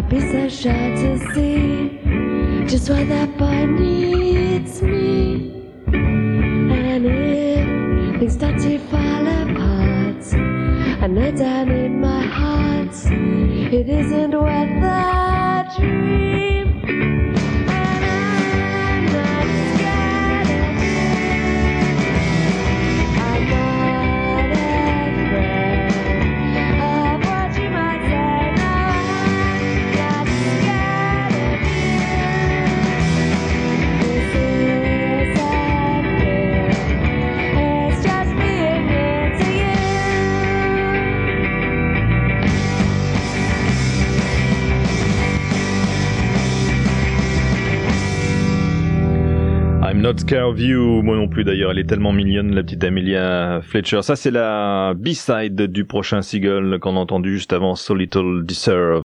be so sure to see just why that boy needs me. And if things start to fall apart, I know down in my heart it isn't worth the dream. And I'm not scared of you. I'm not afraid of what you might say. No, I'm not scared of you. This isn't fear. It's just being into you. I'm not scared of you, moi non plus d'ailleurs, elle est tellement mignonne la petite Amelia Fletcher. Ça c'est la B-side du prochain single qu'on a entendu juste avant, So Little Deserve.